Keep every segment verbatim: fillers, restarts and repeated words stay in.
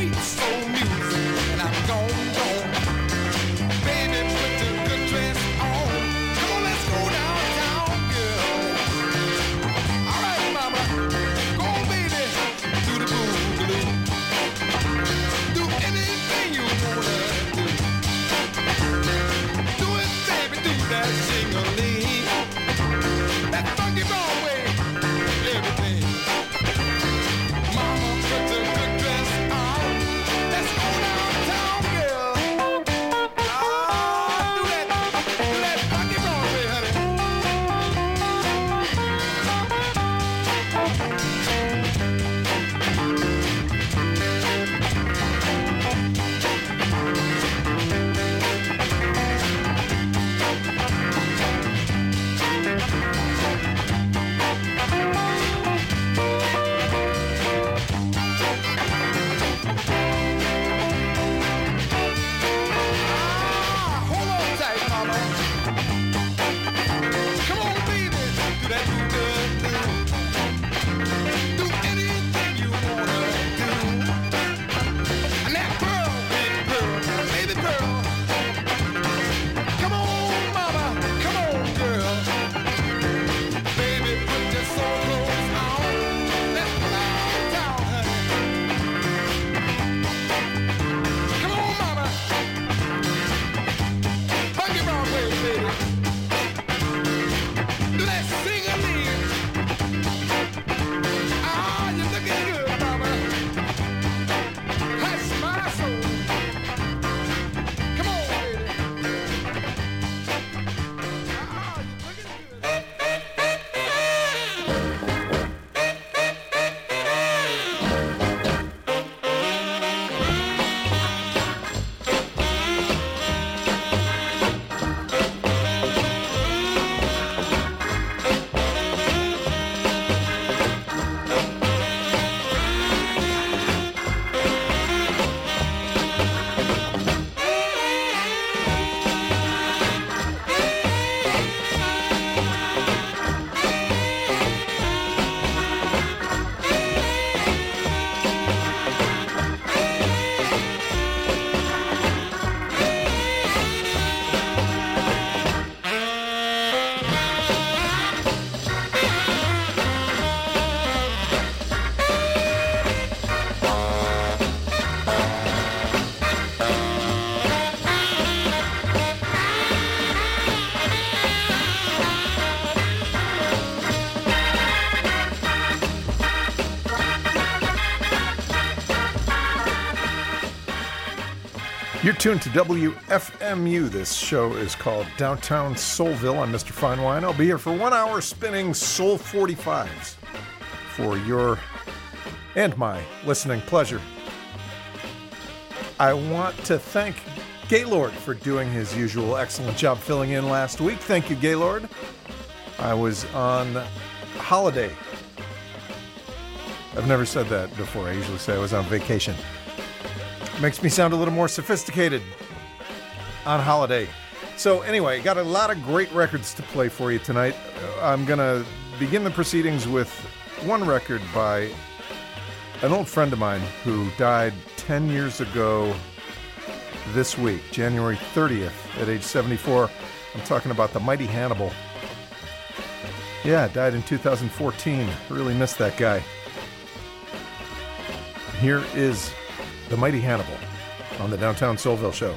You're tuned to W F M U. This show is called Downtown Soulville. I'm Mister Fine Wine. I'll be here for one hour spinning Soul forty-fives for your and my listening pleasure. I want to thank Gaylord for doing his usual excellent job filling in last week. Thank you, Gaylord. I was on holiday. I've never said that before. I usually say I was on vacation. Makes me sound a little more sophisticated on holiday. So anyway, got a lot of great records to play for you tonight. I'm going to begin the proceedings with one record by an old friend of mine who died ten years ago this week, January thirtieth, at age seventy-four. I'm talking about the Mighty Hannibal. Yeah, died in two thousand fourteen. Really missed that guy. Here is the Mighty Hannibal on the Downtown Soulville Show.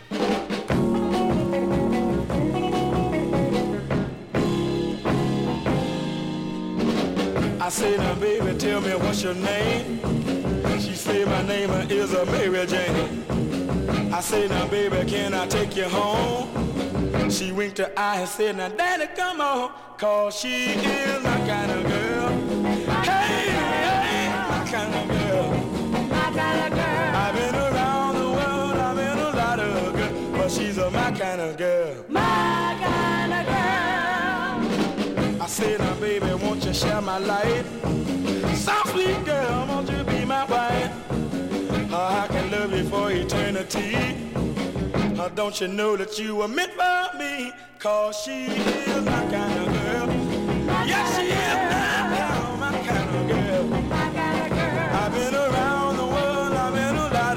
I say, now baby, tell me what's your name. She say my name is a Mary Jane. I say, now baby, can I take you home? She winked her eye and said, now daddy, come on, cause she is my kind of girl. Hey, hey, my kind of girl. My kind of girl. I've been around the world, I've been a lot of girls, but she's a my kind of girl. My kind of girl. I said, now baby, won't you share my life? Soft sweet girl, won't you be my wife? Uh, I can love you for eternity. Uh, don't you know that you were meant for me? Cause she is my kind of girl. Yes, she is my, my kind of girl. My kind of girl. I've been around the world, I've been a lot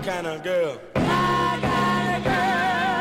kind of girl. My kind of girl.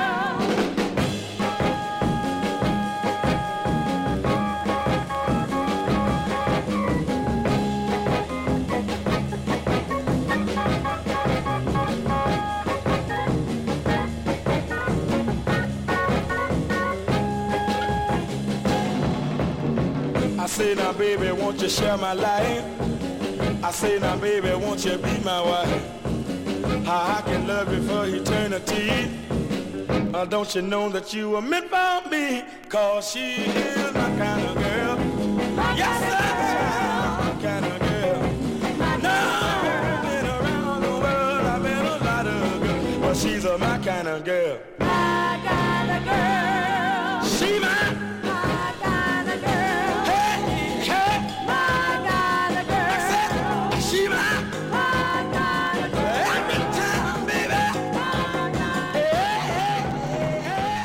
I say now baby, won't you share my life? I say now baby, won't you be my wife? How I can love you for eternity. Uh, don't you know that you were meant for me? Cause she is my kind of girl. My Yes, kind of sir. girl. My kind of girl. My No, kind of I've been around the world, I've been a lot of girls, but she's a my kind of girl. My kind of girl. She my, My kind of girl. hey, hey, My kind of girl. she my, My kind of girl. every time, baby. Hey, hey, hey.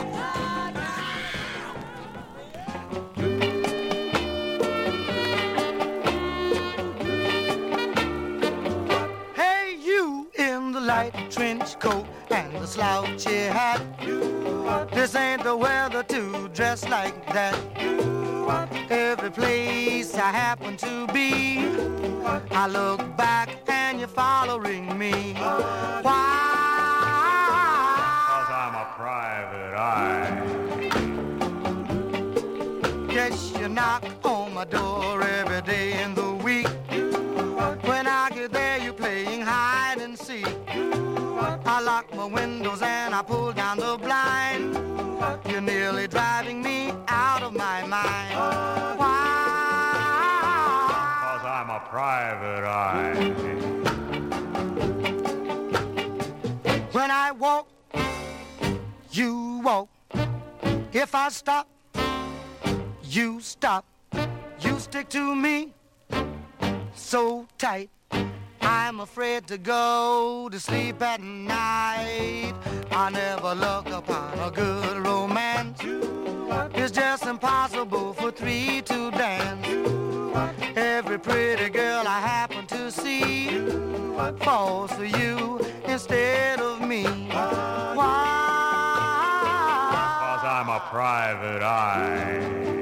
Hey, you in the light trench coat and the slouchy hat. This ain't the weather to dress like that. Every place I happen to be, I look back and you're following me. Why? 'Cause I'm a private eye. Guess you knock on my door every day in the week. When I get there, you're playing hide and seek. I lock my windows and I pull down the blind. You're nearly driving me out of my mind. Why? 'Cause I'm a private eye. When I walk, you walk. If I stop, you stop. You stick to me so tight. I'm afraid to go to sleep at night. I never look upon a good romance. It's just impossible for three to dance. Every pretty girl I happen to see falls for you instead of me. Why? 'Cause I'm a private eye.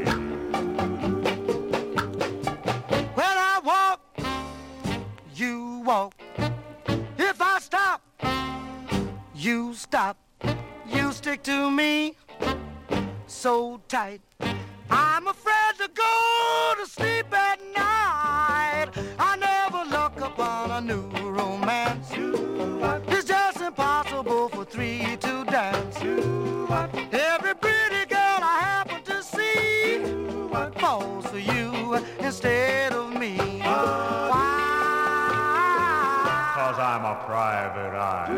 When I walk, you walk. If I stop, you stop. You stick to me so tight. I'm afraid to go to sleep at night. I never look upon a new romance. It's just impossible for three to dance. Every pretty girl I happen to see falls for you instead of me. Why? 'Cause I'm a private eye.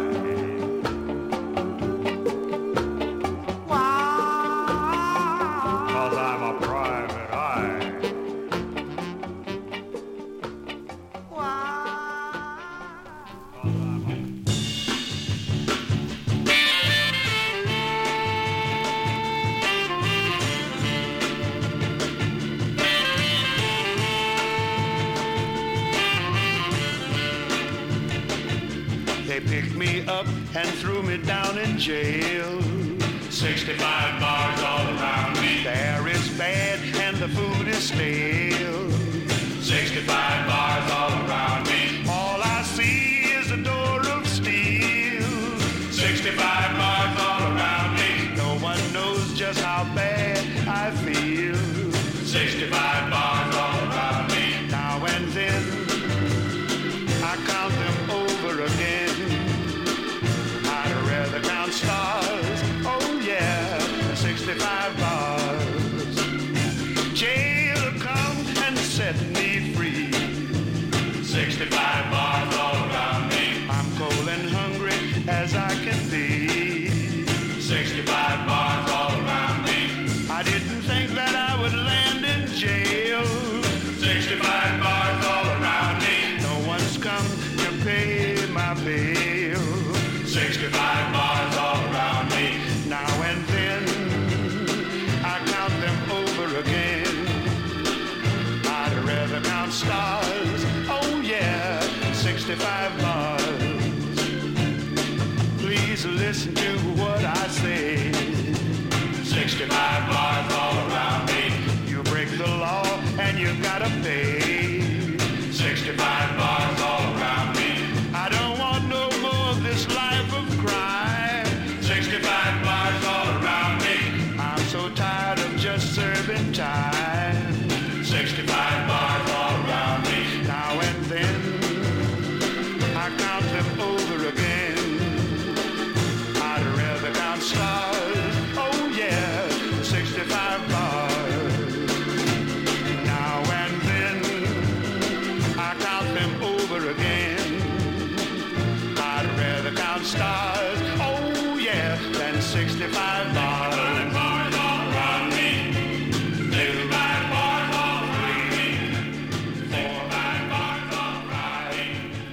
Why? 'Cause I'm a private eye. Why? They picked me up and threw me down in jail. sixty-five bars all around me. The air is bad and the food is stale. sixty-five bars all around me. All I see is a door of steel. sixty-five bars all around me. No one knows just how bad I feel. sixty-five bars all around me. Now and then I count them over again. I'd rather count stars. Oh yeah, sixty-five bars. Jail come and set me free. sixty-five bars all around me. I'm cold and hungry as I can be. sixty-five bars all around me. I didn't think that I would land in jail. sixty-five bars all around me. No one's come to pay my bill. sixty-five bars all around me. Now and then I count them over again. I'd rather count stars. Oh yeah, sixty-five bars. please listen to what I say. sixty-five bars all around me. You break the law and you gotta pay. sixty-five bars all around me. I don't want no more of this life of crime. sixty-five bars all around me. I'm so tired of just serving time. sixty-five bars all around me. Now and then I count them over again. I'd rather count stars. Oh yeah, sixty-five bars. Now and then I count them over again. I'd rather count stars. Oh yeah, than sixty-five bars. Bars all around me. sixty-five bars all around me. sixty-five bars all around me.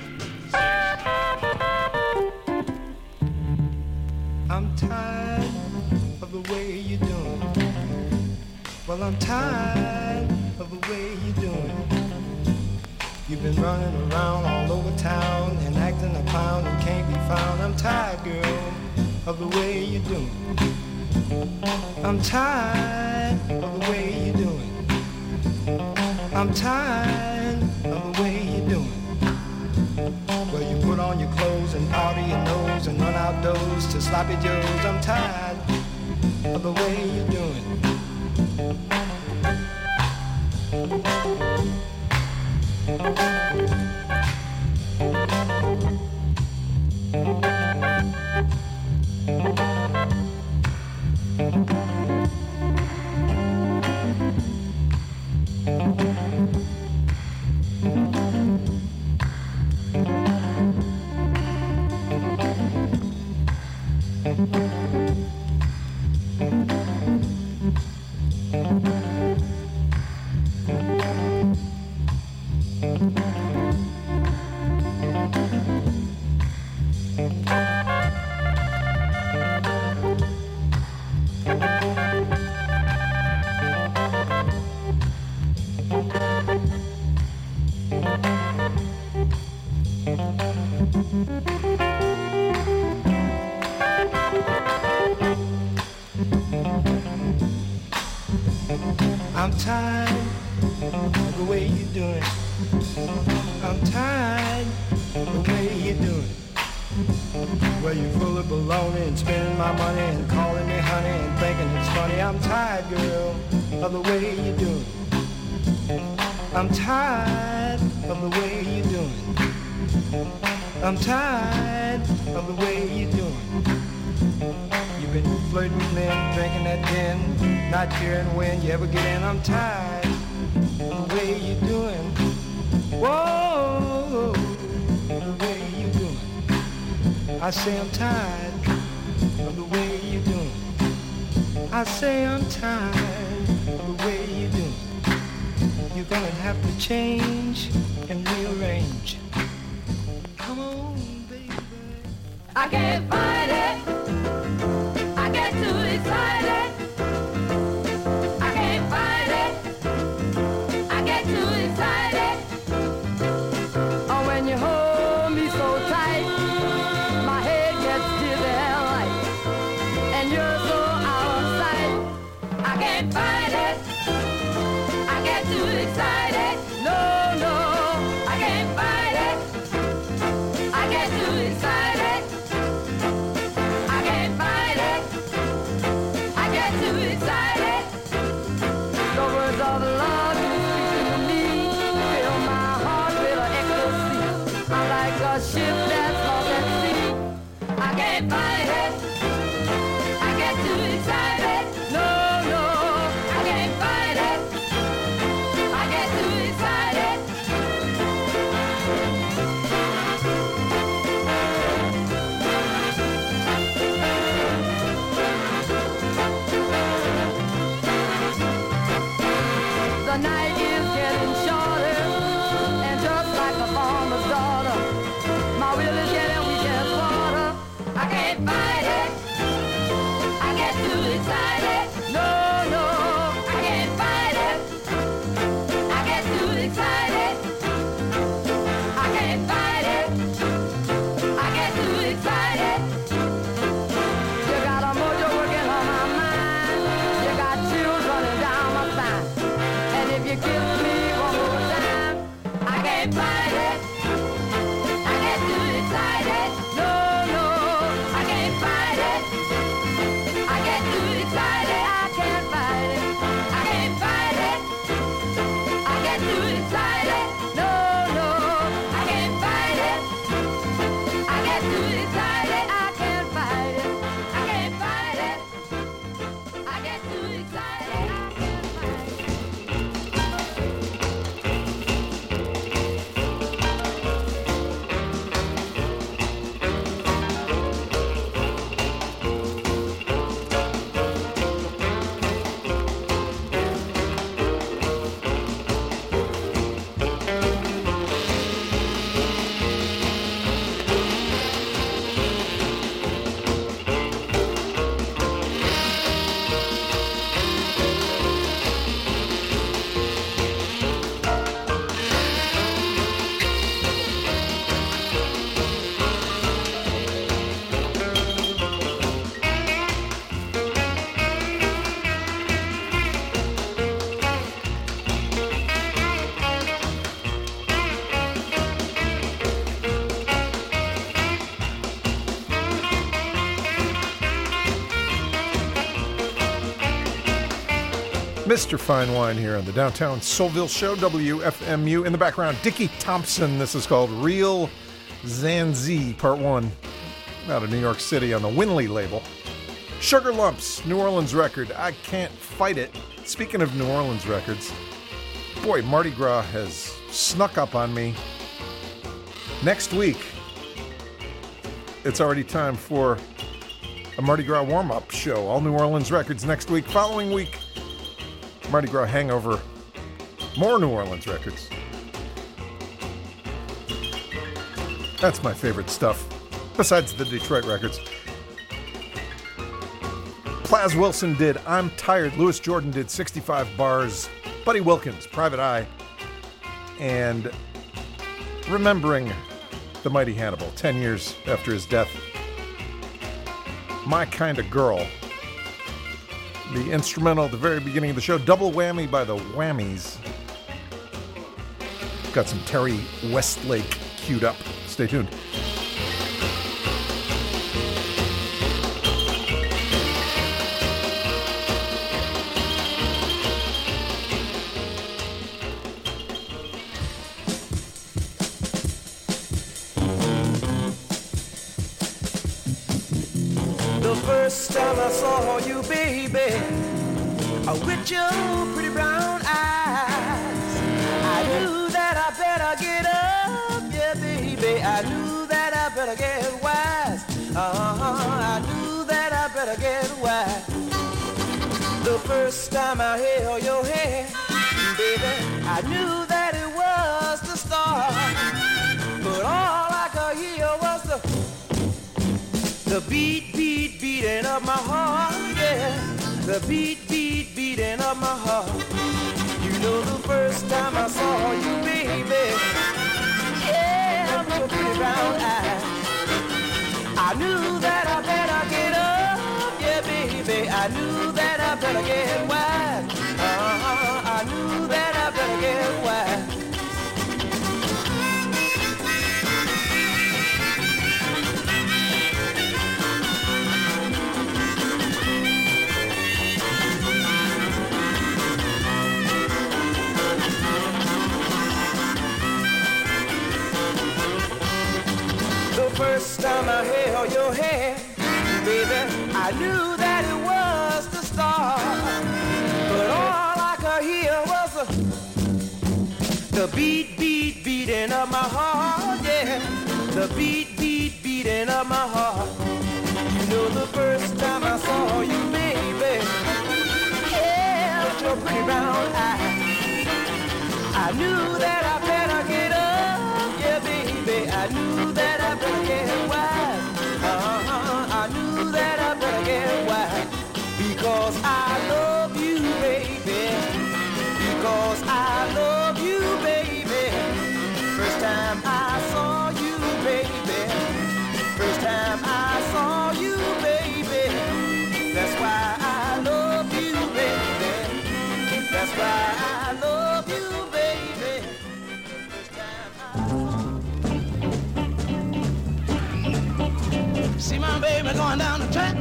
I'm tired of the way you're doing. Well, I'm tired of the way you're doing. You've been running around all over town and acting a clown and can't be found. I'm tired, girl, of the way you're doing. I'm tired of the way you're doing. I'm tired of the way you're doing. Well, you put on your clothes and powder your nose and run outdoors to sloppy joes. I'm tired of the way you're doing. I'm tired of the way you're doing. I'm tired of the way you're doing. Well, you're full of baloney and spending my money and calling me honey and thinking it's funny. I'm tired, girl, of the way you're doing. I'm tired of the way you're doing. I'm tired of the way you're doing. You've been flirting with men, drinking that gin, not caring when you ever get in. I'm tired of the way you're doing. Whoa, the way you're doing. I say I'm tired of the way you're doing. I say I'm tired of the way you're doing. You're gonna have to change and rearrange. Come on, baby. I can't fight it. I get too excited. I can't fight it. I get too excited. Oh, when you hold me so tight, my head gets dizzy and light, and you're so out of sight. I can't fight it. I get too excited. No, no, I can't fight it. I get too excited. I can't fight it. I get too excited. The words of love you speak to me fill my heart with an ecstasy. I'm like a ship that's lost at sea. I can't fight it. I get too excited. No, no, I can't fight it. I get too excited. The night is getting shorter, and just like a farmer's daughter, my will is getting weak as water. I can't fight it. I get too excited. No, no, I can't fight it. I get too excited. I can't fight it. I get too excited. Mister Fine Wine here on the Downtown Soulville Show, W F M U. In the background, Dickie Thompson. This is called Real Zanzi, Part one, out of New York City on the Winley label. Sugar Lumps, New Orleans record, I Can't Fight It. Speaking of New Orleans records, boy, Mardi Gras has snuck up on me. Next week, it's already time for a Mardi Gras warm-up show. All New Orleans records next week. Following week, Mardi Gras hangover. More New Orleans records. That's my favorite stuff, besides the Detroit records. Plaz Wilson did I'm Tired. Louis Jordan did sixty-five bars. Buddy Wilkins, Private Eye. And remembering the mighty Hannibal, ten years after his death. My Kind of Girl. The instrumental at the very beginning of the show. Double Whammy by the Whammies. Got some Terry Westlake queued up. Stay tuned. First time I saw you, baby, with your pretty brown eyes, I knew that I better get up, yeah, baby. I knew that I better get wise. Uh-huh, I knew that I better get wise. The first time I held your hand, baby, I knew that it was the start, but all I could hear was the The beat, beat, beating of my heart, yeah. The beat, beat, beating of my heart. You know the first time I saw you, baby, yeah, with your pretty brown eyes, I knew that I better get up, yeah, baby. I knew that I better get wise. Uh-huh, I knew that I better get wise. First time I held your hand, baby, I knew that it was the start, but all I could hear was the, the beat, beat, beating of my heart, yeah, the beat, beat, beating of my heart. You know the first time I saw you, baby, yeah, with your pretty brown eyes, I knew that I better get up, yeah, baby, I knew that I better get wise. Uh-huh, I knew that I better get wise. Because I love you, baby. Because I love you, baby. First time I saw you, baby. First time I saw you, baby. That's why I love you, baby. That's why I love you, baby. First time I see my baby going down the track.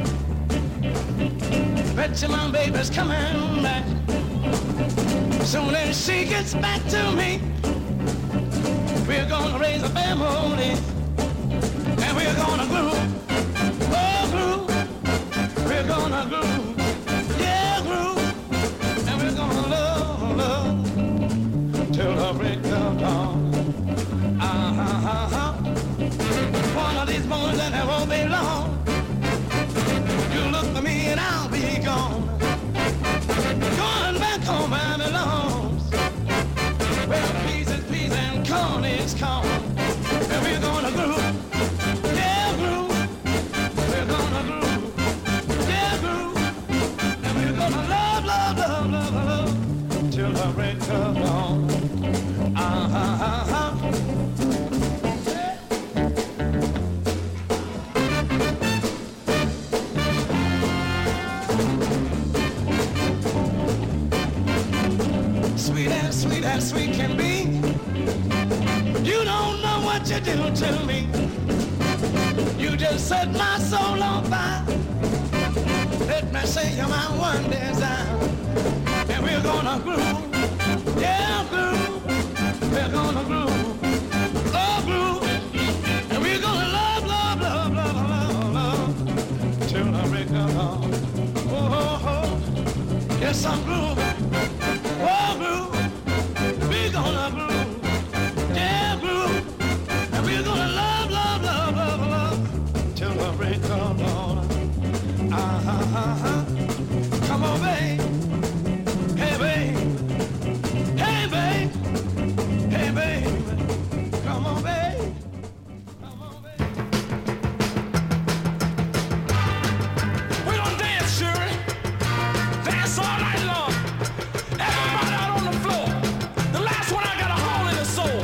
Bet you my baby's coming back. Soon as she gets back to me, we're gonna raise a family. And we're gonna groove, oh groove. We're gonna groove, yeah groove. And we're gonna love, love, till the break of dawn. Uh-huh, uh-huh. One of these mornings and it won't be long. You look for me and I'll be gone. Going back home where I belongs. Well, peace is peace and corn is corn. And we're gonna groove, yeah groove. We're gonna groove, yeah groove. And we're gonna love, love, love, love, love till the break of dawn. Uh-huh, uh-huh. Sweet as sweet as sweet can be. You don't know what you do to me. You just set my soul on fire. Let me say you're my one desire. And we're gonna groove. Yeah, groove. We're gonna groove. Oh, groove. And we're gonna love, love, love, love, love, love till the break of dawn. Oh, oh, oh. Yes, I'm grooving. Oh, groove. We're gonna groove. Yeah, groove. And we're gonna love, love, love, love, love till the break of dawn. Uh-huh, uh-huh. Come on, babe. Hey, babe. Hey, babe. Hey, babe. Come on, babe. Come on, babe. We gonna dance, Shirley. Dance all night long. Everybody out on the floor. The last one I got a hole in the soul.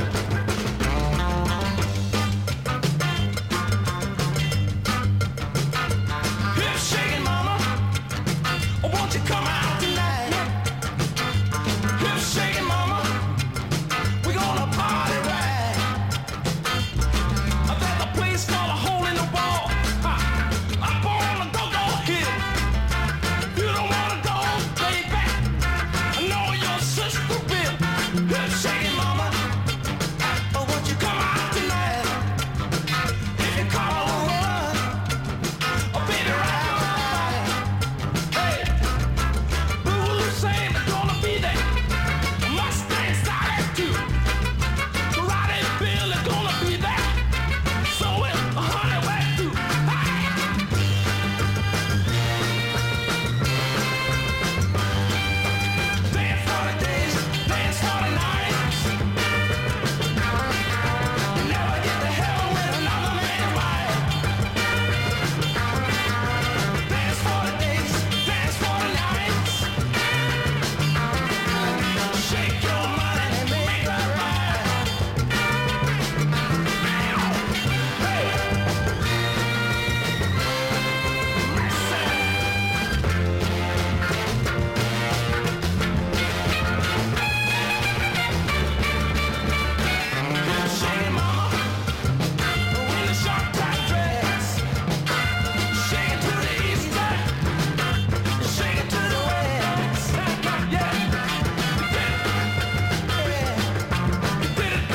Hip shaking, mama. Oh, won't you come out tonight? Hip shaking, mama. We gonna party right. There's a place called a hole in the wall. Ha. Up on the go-go hill. You don't wanna go, baby. I know your sister will. Hip shaking, mama. Oh, won't you come out tonight? If you call a run, oh, baby, right on. Hey, Blue Hussein is gonna be there. Mustang started too. Karate Bill is gonna be there. So is Honeywell too. Hey. Dance for the days, dance for the nights. You never get to hell with another man's wife. Dance for the days, dance for the nights. Shake your money and make it right. Hey. Shake it, mama. In the short tight dress. Shake it to the east side. Shake it to the west. Yeah. You did it. You did it.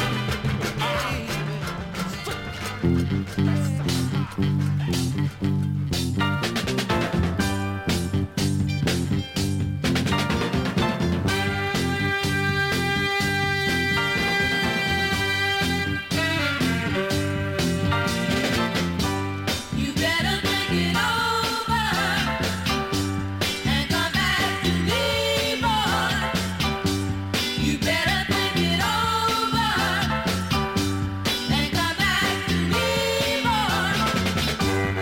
You better think it over and come back to me, boy. You better think it over and come back to me, boy.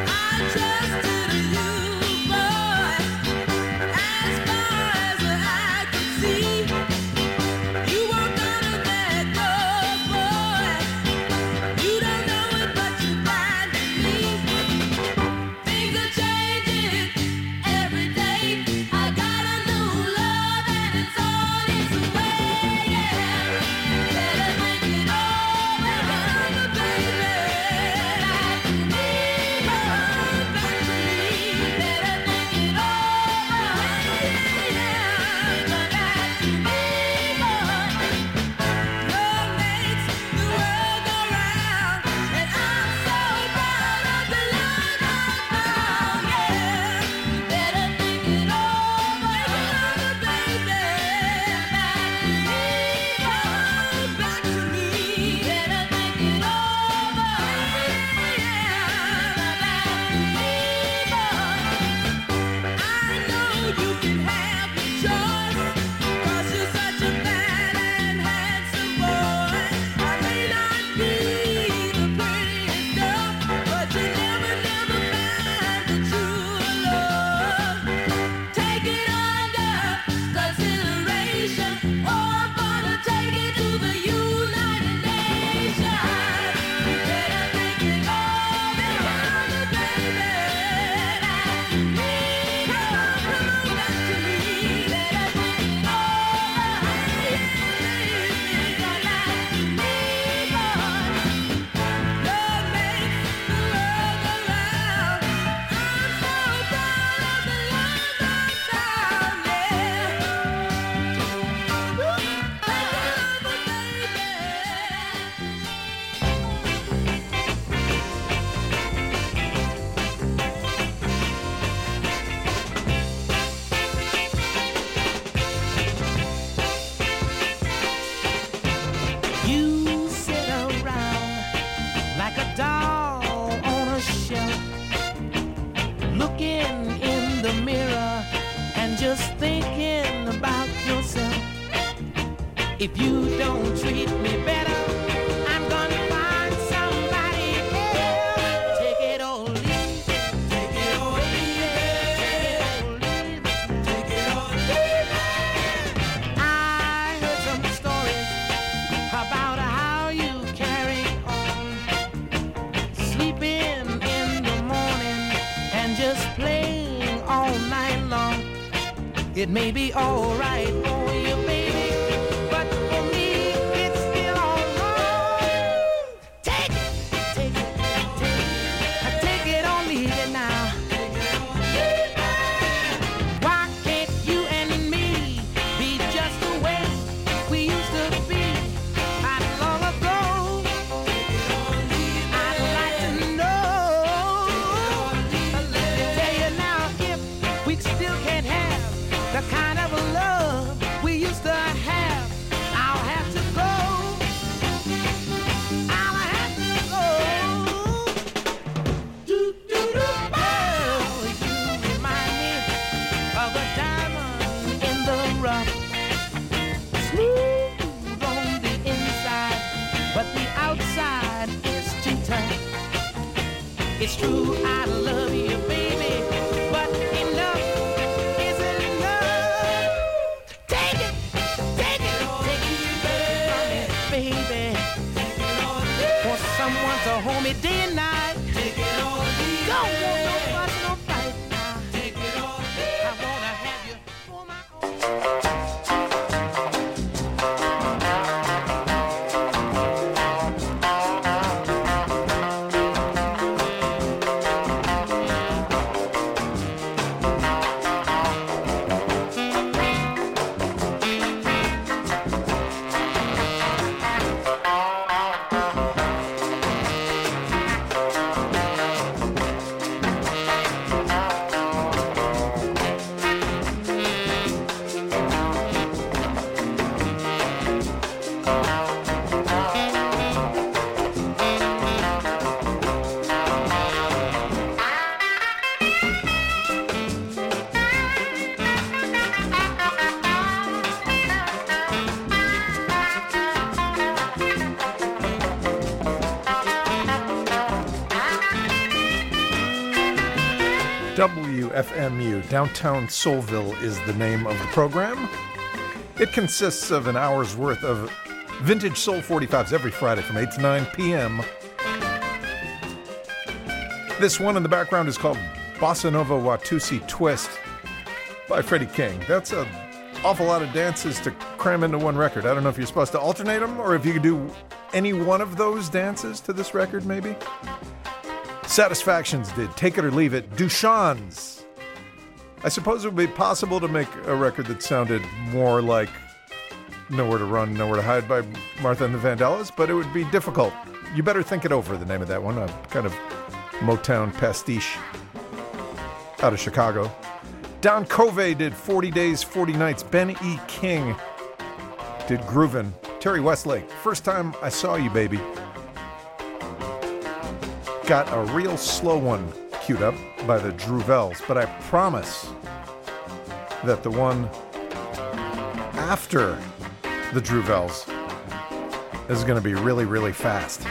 If you don't treat me better, I'm gonna find somebody else. Take it or leave it. Take it or leave it. Take it or leave it. I heard some stories about how you carry on, sleeping in the morning and just playing all night long. It may be all right for you, baby, but for me, it's still all wrong. Take it, take it, take it, take it or leave it now. Why can't you and me be just the way we used to be not long ago? I'd like to know. Let me tell you now, if we still can't have the kind of love we used to have, I'll have to go. I'll have to go. Do, do, do. Girl, you remind me of a diamond in the rough. Smooth on the inside, but the outside is too tough. It's true, I love you, baby, but enough isn't enough. Take it, take it, take it from me, baby. For someone to hold me day and night. Don't want no fuss, no fight now. I wanna have you for my own. W F M U, Downtown Soulville is the name of the program. It consists of an hour's worth of vintage Soul forty-fives every Friday from eight to nine p.m. This one in the background is called Bossa Nova Watusi Twist by Freddie King. That's an awful lot of dances to cram into one record. I don't know if you're supposed to alternate them or if you could do any one of those dances to this record, maybe. Satisfactions did Take It or Leave It. Dushan's. I suppose it would be possible to make a record that sounded more like Nowhere to Run, Nowhere to Hide by Martha and the Vandellas, but it would be difficult. You better think it over, the name of that one. A kind of Motown pastiche out of Chicago. Don Covey did forty days, forty nights. Ben E. King did Groovin'. Terry Westlake, First Time I Saw You, Baby. Got a real slow one queued up by the Druvels, but I promise that the one after the Druvels is going to be really, really fast.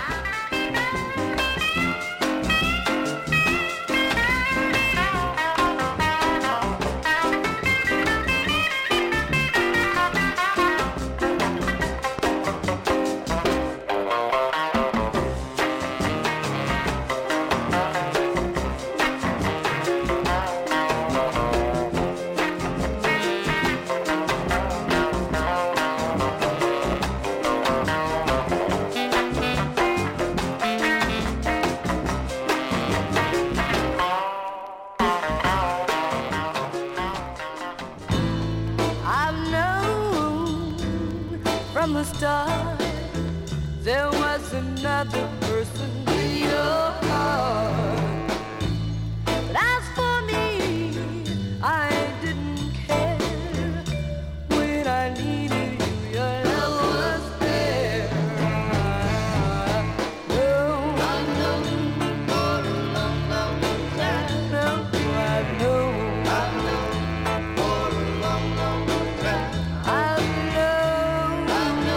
From the start, there was another person in your heart. But as for me, I didn't care. When I needed you, your love was there. No, I know for a long, long time. No, I know, I know for a long, long time. I know.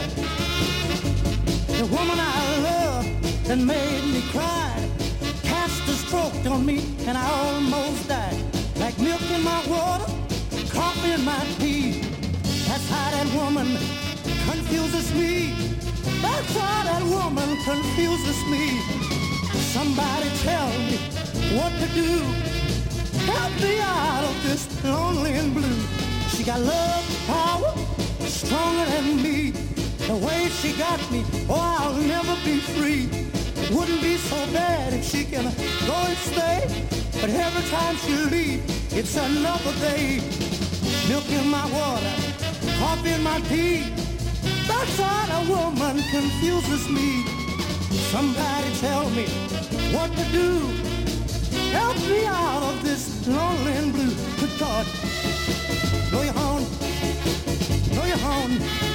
The woman I love that made me cry cast a stroke on me and I almost died. Like milk in my water, coffee in my tea. That's how that woman confuses me. That's how that woman confuses me. Somebody tell me what to do. Help me out of this lonely and blue. She got love, power, stronger than me. The way she got me, oh, I'll never be free. It wouldn't be so bad if she can go and stay. But every time she leaves, it's another day. Milk in my water, coffee in my tea. That's how a woman confuses me. Somebody tell me what to do. Help me out of this lonely and blue. Good God. Blow your horn. Blow your horn.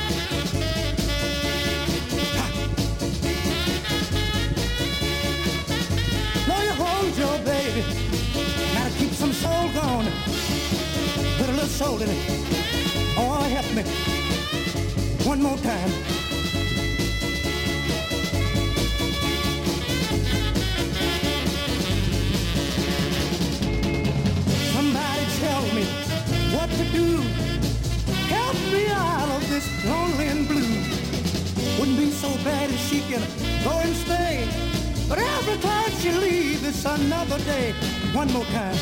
Blow your horn, Joe, baby. Gotta keep some soul going. Put a little soul in it. Oh, help me. One more time. Somebody tell me what to do. Help me out of this lonely and blue. Wouldn't be so bad if she can go and stay. But every time she leaves, it's another day. One more time.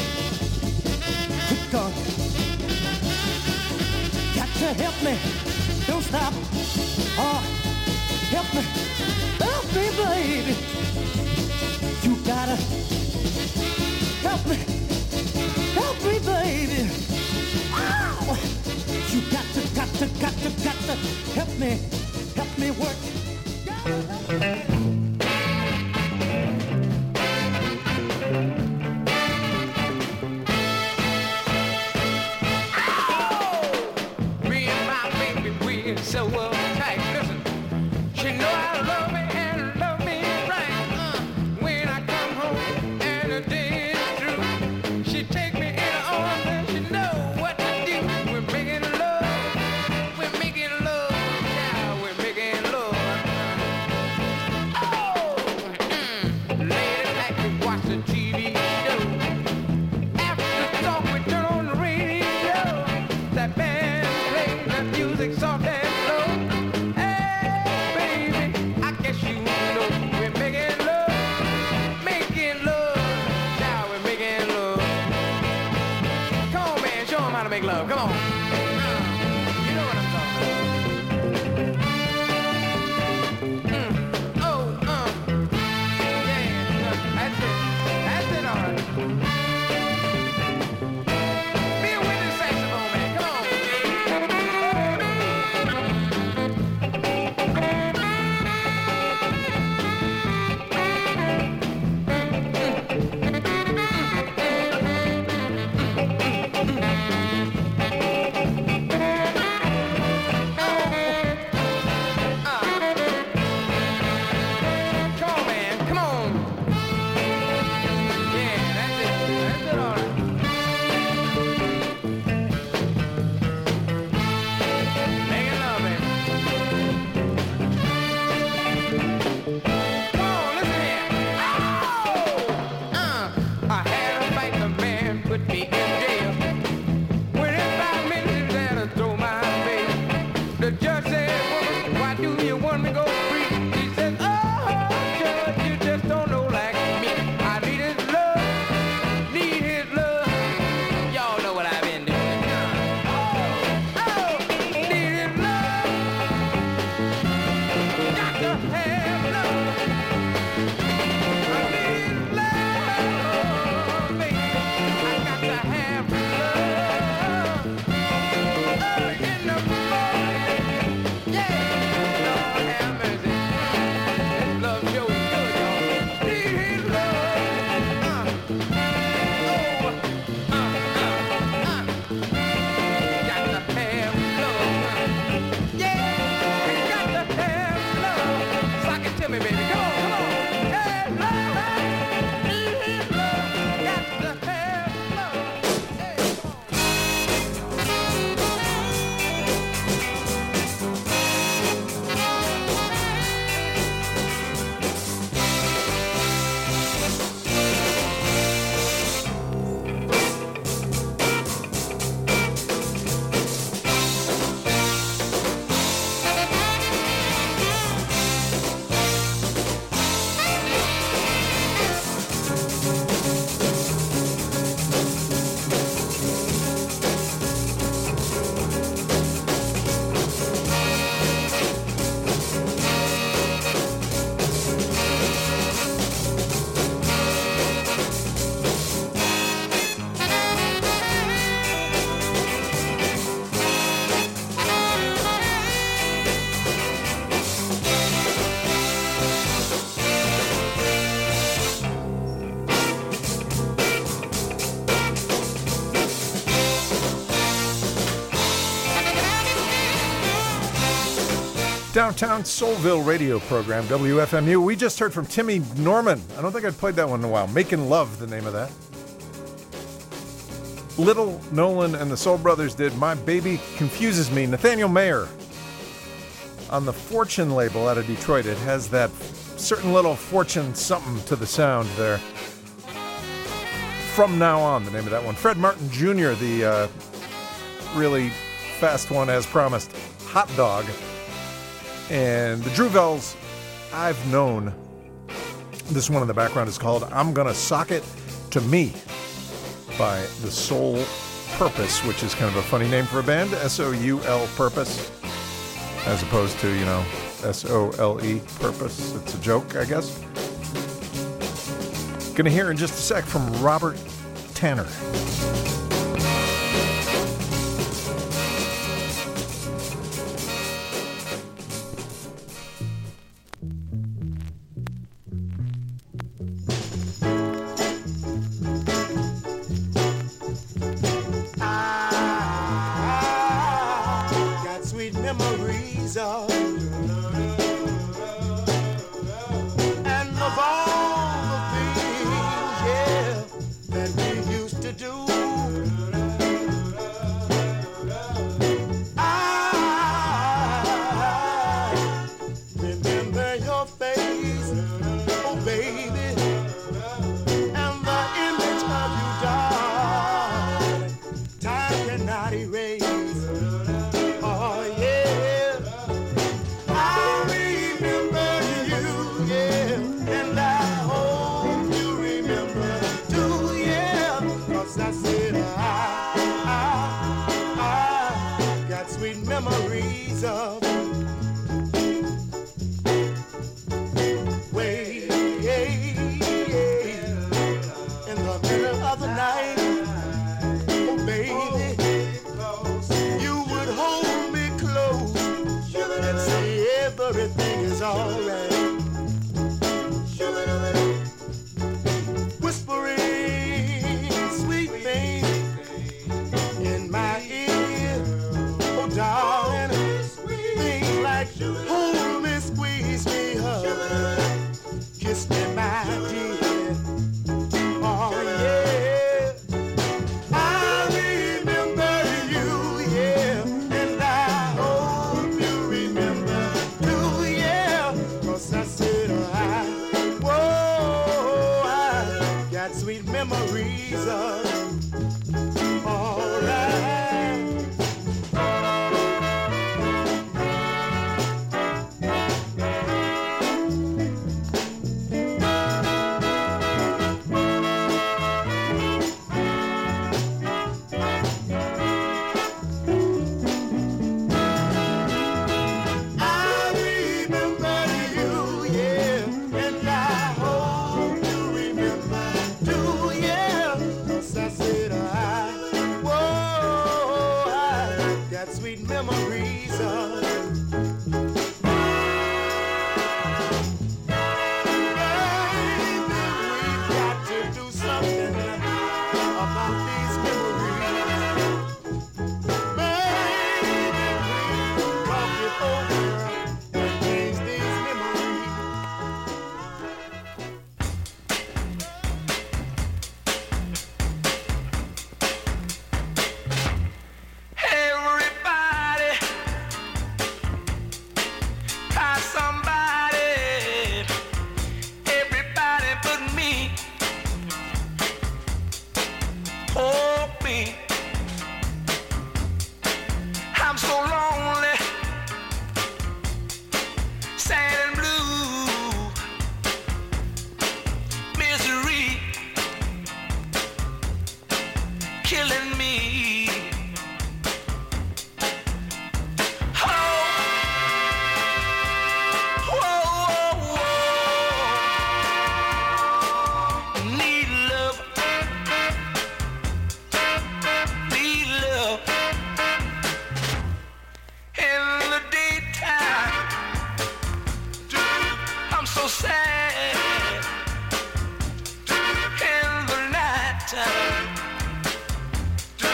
Good God. Got to help me. Don't stop. Oh, help me. Help me, baby. You gotta help me. Help me, baby. Ow! You got to, got to, got to, got to help me. Help me work. So uh, tight, listen. She know I love me and love me right. Uh, when I come home and the day is through, she take me in her arms and she know what to do. We're making love, we're making love, yeah, we're making love. Oh, mm, lady like to watch the T V show. After talk, we turn on the radio. That band plays the music soft and make love. Come on. You know what I'm talking about. Mm. Oh, uh. Yeah, that's it. That's it, all right. Be a witness saxophone, man. Come on. Downtown Soulville radio program, W F M U. We just heard from Timmy Norman. I don't think I'd played that one in a while. Making Love, the name of that. Little Nolan and the Soul Brothers did My Baby Confuses Me. Nathaniel Mayer on the Fortune label out of Detroit. It has that certain little Fortune something to the sound there. From Now On, the name of that one. Fred Martin Junior, the uh, really fast one as promised. Hot Dog. And the Druvells, I've Known. This one in the background is called I'm Gonna Sock It to Me by The Soul Purpose, which is kind of a funny name for a band. S O U L Purpose, as opposed to, you know, S O L E Purpose. It's a joke, I guess. Gonna hear in just a sec from Robert Tanner.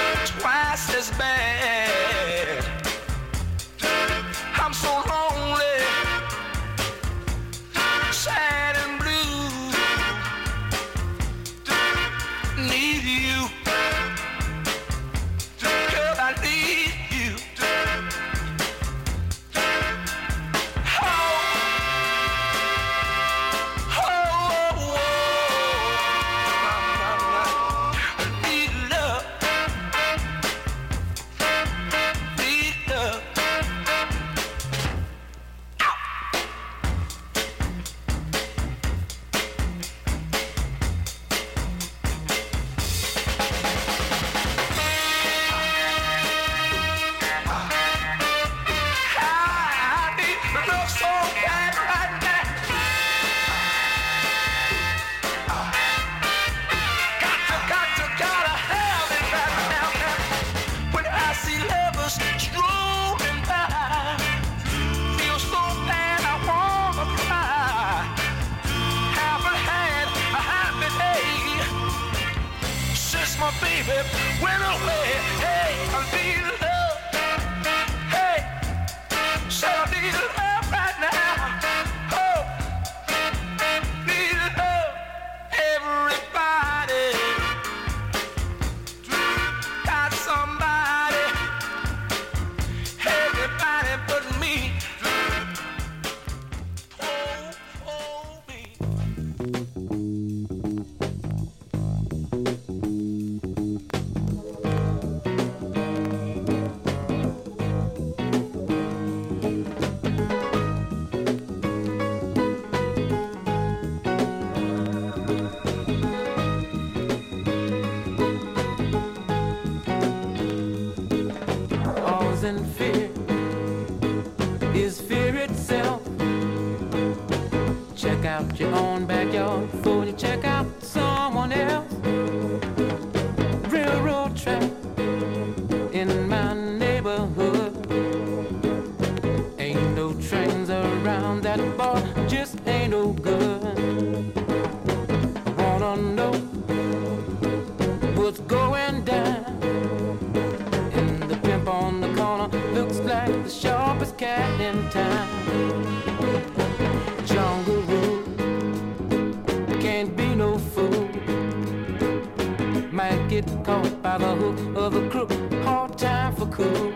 Twice as bad. I'm so lonely. so bad right now. Got to, got to, gotta have it right now. When I see lovers strolling by, feel so bad I wanna cry. Haven't had a happy day since my baby went away. Hey, I need love. Hey, said I need love right now. Oh, need love. Everybody got somebody. Everybody but me. Oh, oh, me. All's in fear is fear itself. Check out your own backyard before you check out someone else. Railroad track in my neighborhood. Ain't no trains around that bar, just ain't no good. I wanna know what's going down. And the pimp on the corner looks like the sharpest cat in town. Jungle rule, can't be no fool. Might get caught by the hook of a crook, hard time for cool.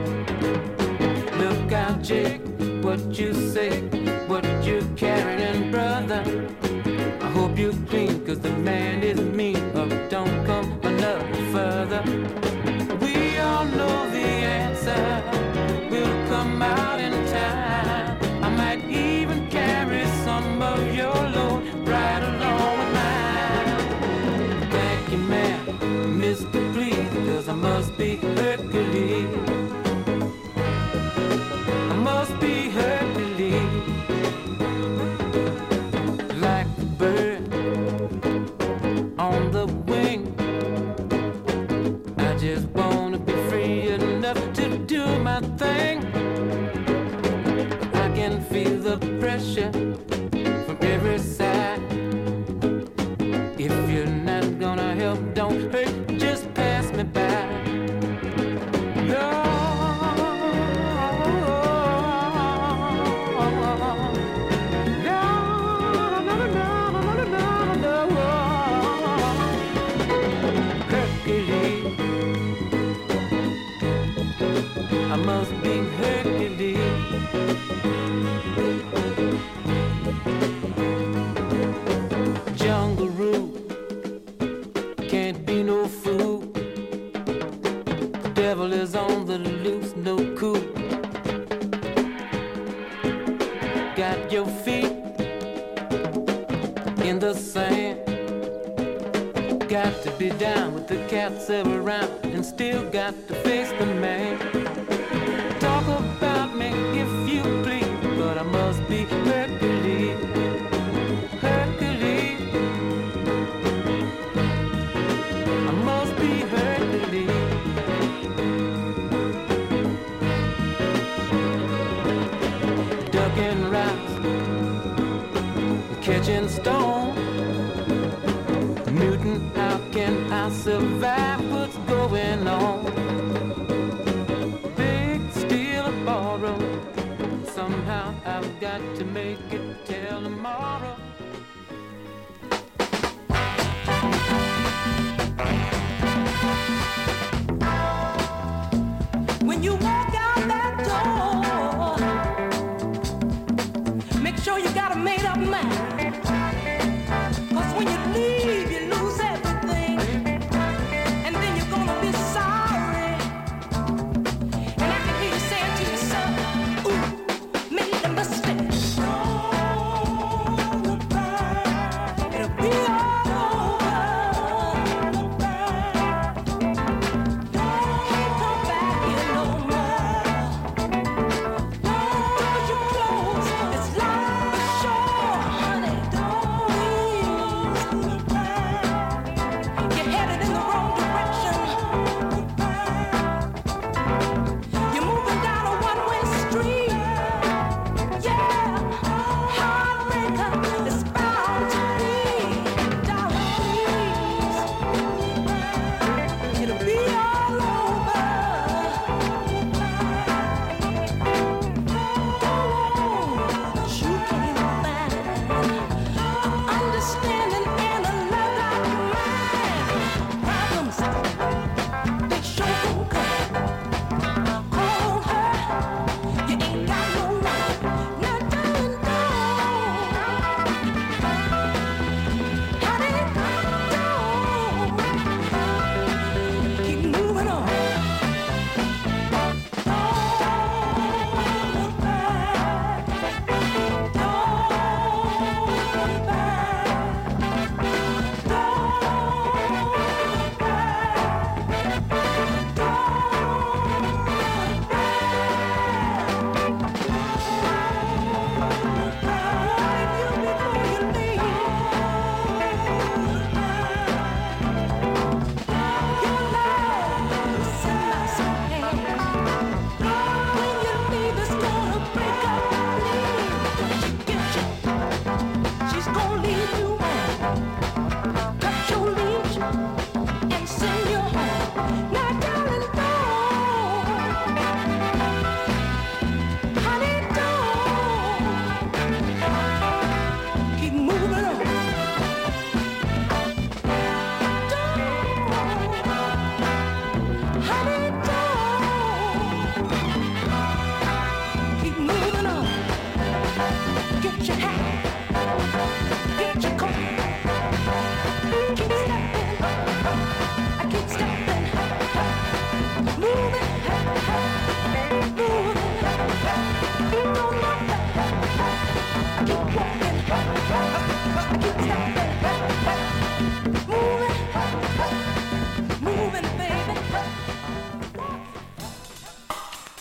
Look out, Jake, what you say, what you carrying, brother. I hope you're clean, cause the man is mean, or don't come another further. We all know the answer will come out in time. I might even carry some of your load right along with mine. Thank you, man, Mister Please, cause I must be Hercules. I must be Hercules. Like the bird on the wing, I just wanna be free enough to do my thing. I can feel the pressure from every side. If you're not gonna help, don't hurt, just pass me by. No, no, no, no, no, no, no, no. Hercules, I must be Hercules. Jungle rule, can't be no fool. The devil is on the loose, no cool. Got your feet in the sand. Got to be down with the cats around, and still got to face the man. Talk about me if you please, but I must be Hercules. Hercules, I must be Hercules. Ducking rocks, catching stone. Newton, how can I survive what's going on? Big steal or borrow, somehow I've got to make it till tomorrow. When you walk out that door, make sure you got a made up mind. Cause when you leave, you lose everything, and then you're gonna be sorry. And I can hear you saying to yourself, ooh, made a mistake. It'll be all over. Don't come back here no more. Close your clothes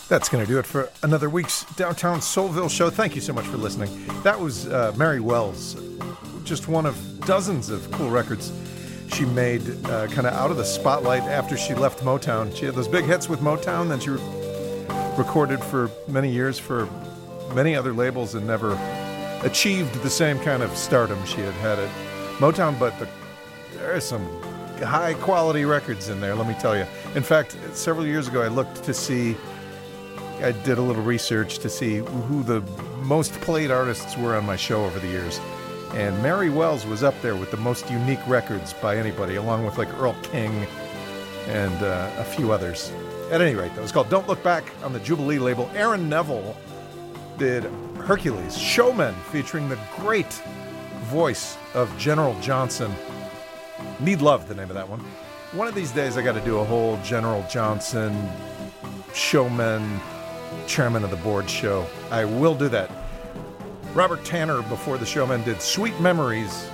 That's going to do it for another week's Downtown Soulville show. Thank you so much for listening. That was uh, Mary Wells, just one of dozens of cool records she made uh, kind of out of the spotlight after she left Motown. She had those big hits with Motown, then she re- recorded for many years for many other labels and never achieved the same kind of stardom she had had at Motown, but the, there are some high-quality records in there, let me tell you. In fact, several years ago, I looked to see I did a little research to see who the most played artists were on my show over the years. And Mary Wells was up there with the most unique records by anybody, along with like Earl King and uh, a few others. At any rate, that was called Don't Look Back on the Jubilee label. Aaron Neville did Hercules, Showmen, featuring the great voice of General Johnson. Need Love, the name of that one. One of these days I got to do a whole General Johnson, Showmen, Chairman of the Board show. I will do that. Robert Tanner, before the Showmen, did Sweet Memories.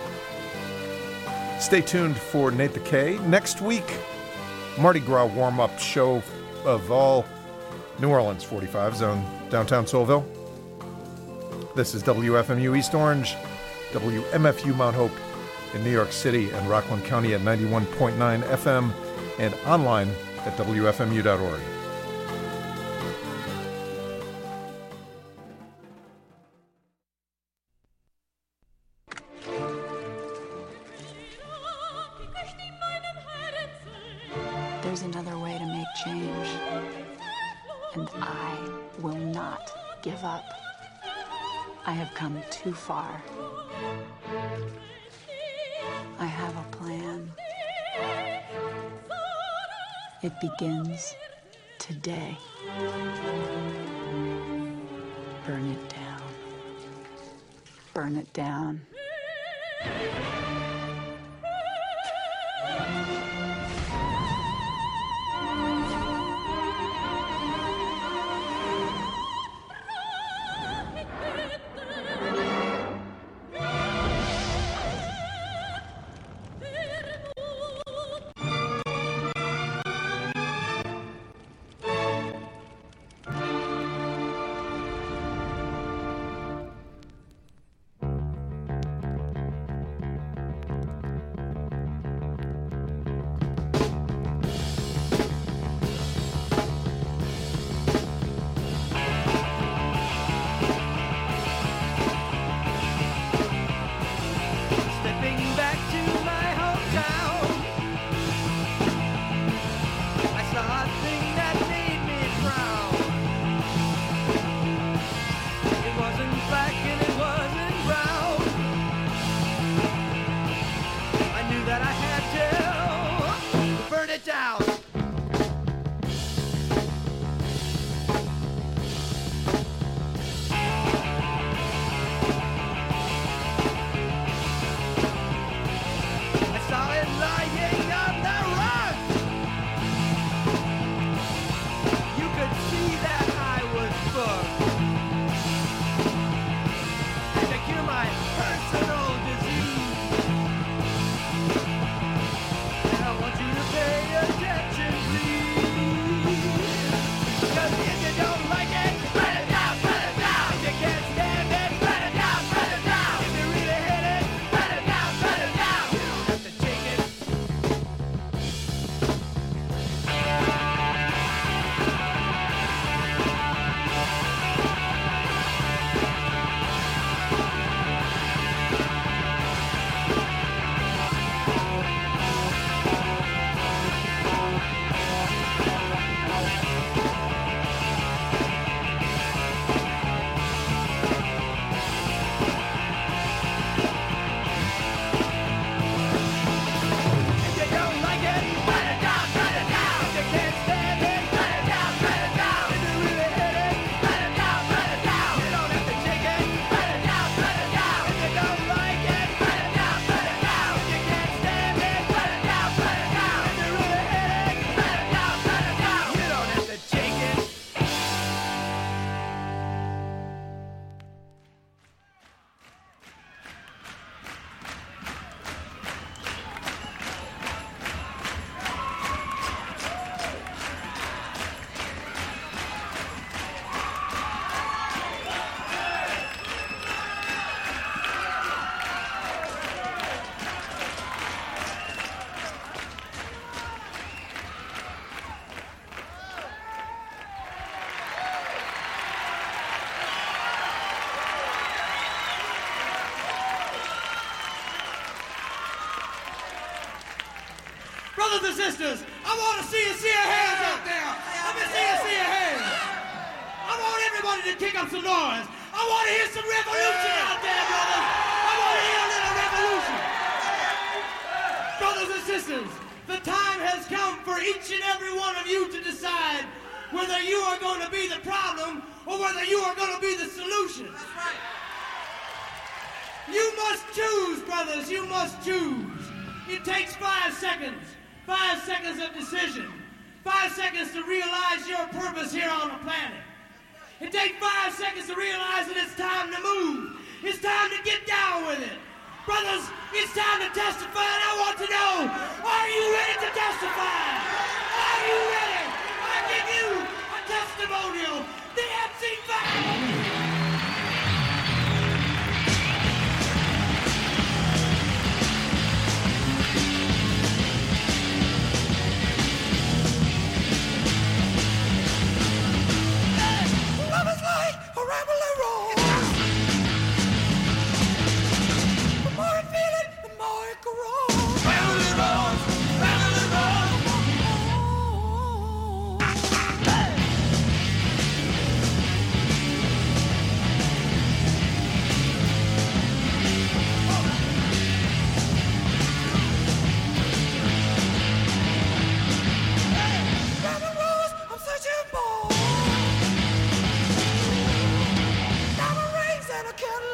Stay tuned for Nate the K. Next week, Mardi Gras warm-up show of all New Orleans forty-fives on Downtown Soulville. This is W F M U East Orange, W M F U Mount Hope in New York City and Rockland County at ninety-one point nine F M and online at W F M U dot org. There's another way to make change, and I will not give up. I have come too far. I have a plan. It begins today. Burn it down. Burn it down. Brothers and sisters, I want to see you see your hands out there. Let me see you see your hands. I want everybody to kick up some noise. I want to hear some revolution out there, brothers. I want to hear a little revolution. Brothers and sisters, the time has come for each and every one of you to decide whether you are going to be the problem or whether you are going to be the solution. That's right. You must choose, brothers. You must choose. It takes five seconds. Five seconds of decision. Five seconds to realize your purpose here on the planet. It takes five seconds to realize that it's time to move. It's time to get down with it. Brothers, it's time to testify, and I want to know, are you ready to testify? Are you ready? I give you a testimonial. The M C five. Cadillac.